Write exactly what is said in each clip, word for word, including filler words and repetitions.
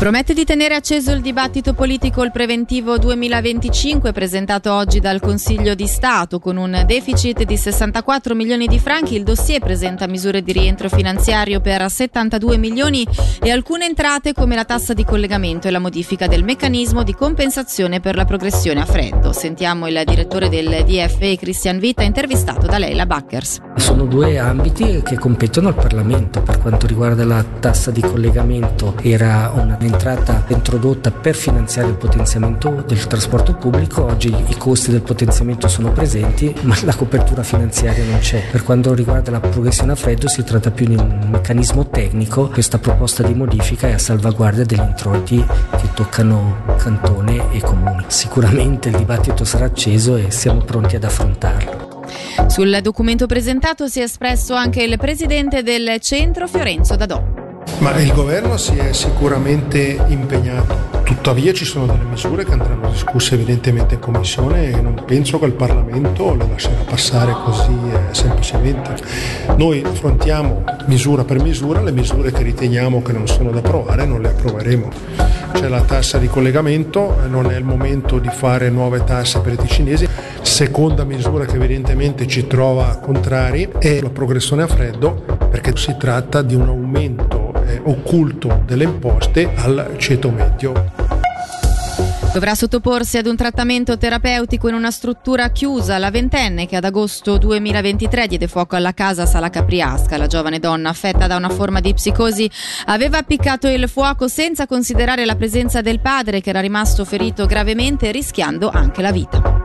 Promette di tenere acceso il dibattito politico il preventivo duemilaventicinque presentato oggi dal Consiglio di Stato. Con un deficit di sessantaquattro milioni di franchi, il dossier presenta misure di rientro finanziario per settantadue milioni e alcune entrate come la tassa di collegamento e la modifica del meccanismo di compensazione per la progressione a freddo. Sentiamo il direttore del D F E, Christian Witta, intervistato da Leila Backers. Sono due ambiti che competono al Parlamento. Per quanto riguarda la tassa di collegamento, era un'entrata introdotta per finanziare il potenziamento del trasporto pubblico. Oggi i costi del potenziamento sono presenti, ma la copertura finanziaria non c'è. Per quanto riguarda la progressione a freddo, si tratta più di un meccanismo tecnico. Questa proposta di modifica è a salvaguardia degli introiti che toccano cantone e comuni. Sicuramente il dibattito sarà acceso e siamo pronti ad affrontarlo. Sul documento presentato si è espresso anche il presidente del centro, Fiorenzo Dadò. Ma il governo si è sicuramente impegnato, tuttavia ci sono delle misure che andranno discusse evidentemente in commissione e non penso che il Parlamento le lascerà passare così eh, semplicemente. Noi affrontiamo misura per misura, le misure che riteniamo che non sono da approvare non le approveremo. C'è la tassa di collegamento, non è il momento di fare nuove tasse per i ticinesi. Seconda misura che evidentemente ci trova contrari è la progressione a freddo, perché si tratta di un aumento eh, occulto delle imposte al ceto medio. Dovrà sottoporsi ad un trattamento terapeutico in una struttura chiusa la ventenne che ad agosto duemilaventitré diede fuoco alla casa Sala Capriasca. La giovane donna, affetta da una forma di psicosi, aveva appiccato il fuoco senza considerare la presenza del padre, che era rimasto ferito gravemente, rischiando anche la vita.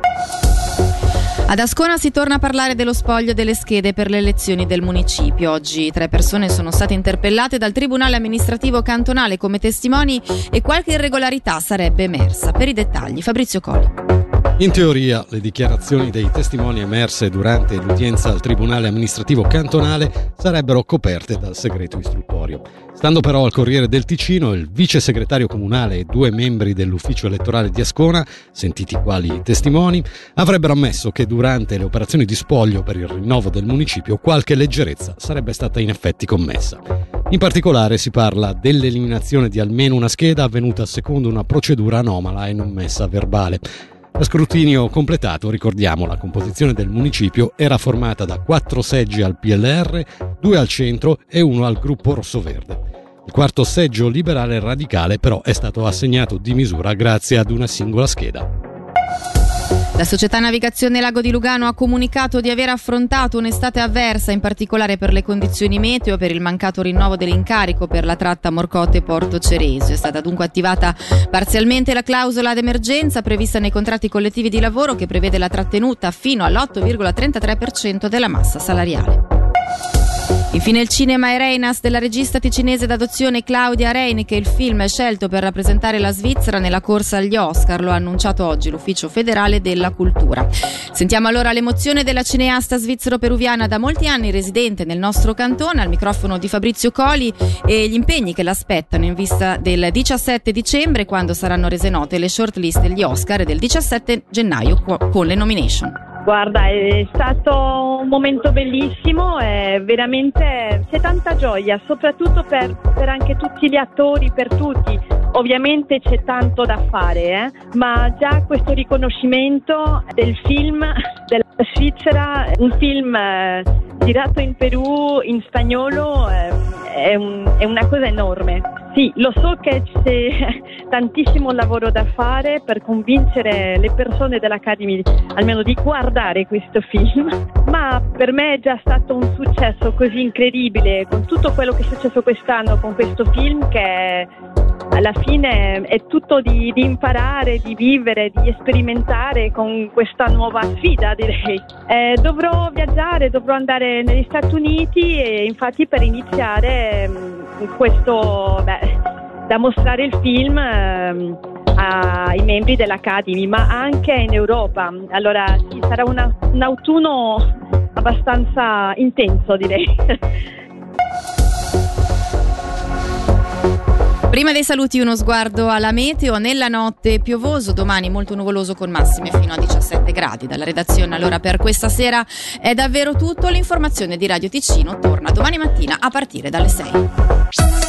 Ad Ascona si torna a parlare dello spoglio delle schede per le elezioni del municipio. Oggi tre persone sono state interpellate dal Tribunale amministrativo cantonale come testimoni e qualche irregolarità sarebbe emersa. Per i dettagli, Fabrizio Colli. In teoria, le dichiarazioni dei testimoni emerse durante l'udienza al Tribunale amministrativo cantonale sarebbero coperte dal segreto istruttorio. Stando però al Corriere del Ticino, il vice segretario comunale e due membri dell'ufficio elettorale di Ascona, sentiti quali testimoni, avrebbero ammesso che durante le operazioni di spoglio per il rinnovo del municipio qualche leggerezza sarebbe stata in effetti commessa. In particolare si parla dell'eliminazione di almeno una scheda avvenuta secondo una procedura anomala e non messa a verbale. A scrutinio completato, ricordiamo, la composizione del municipio era formata da quattro seggi al P L R, due al centro e uno al gruppo rossoverde. Il quarto seggio liberale radicale però è stato assegnato di misura grazie ad una singola scheda. La società Navigazione Lago di Lugano ha comunicato di aver affrontato un'estate avversa, in particolare per le condizioni meteo, per il mancato rinnovo dell'incarico per la tratta Morcote-Porto Ceresio. È stata dunque attivata parzialmente la clausola d'emergenza prevista nei contratti collettivi di lavoro, che prevede la trattenuta fino all'otto virgola trentatré per cento della massa salariale. Infine il cinema e Reinas della regista ticinese d'adozione Claudia Rein, che il film è scelto per rappresentare la Svizzera nella corsa agli Oscar. Lo ha annunciato oggi l'Ufficio Federale della Cultura. Sentiamo allora l'emozione della cineasta svizzero-peruviana da molti anni residente nel nostro cantone, al microfono di Fabrizio Coli, e gli impegni che l'aspettano in vista del diciassette dicembre, quando saranno rese note le shortlist degli Oscar, e del diciassette gennaio con le nomination. Guarda, è stato un momento bellissimo, è veramente c'è tanta gioia, soprattutto per, per anche tutti gli attori, per tutti. Ovviamente c'è tanto da fare, eh? ma già questo riconoscimento del film della Svizzera, un film eh, girato in Perù, in spagnolo, eh, è, un, è una cosa enorme. Sì, lo so che c'è tantissimo lavoro da fare per convincere le persone dell'Academy almeno di guardare questo film, ma per me è già stato un successo così incredibile con tutto quello che è successo quest'anno con questo film, che alla fine è tutto di, di imparare, di vivere, di sperimentare con questa nuova sfida, direi. Eh, dovrò viaggiare, dovrò andare negli Stati Uniti, e infatti per iniziare mh, questo, beh, da mostrare il film eh, ai membri dell'Academy, ma anche in Europa. Allora sì, sarà una, un autunno abbastanza intenso, direi. Prima dei saluti uno sguardo alla meteo. Nella notte piovoso, domani molto nuvoloso con massime fino a diciassette gradi. Dalla redazione allora per questa sera è davvero tutto. L'informazione di Radio Ticino torna domani mattina a partire dalle sei.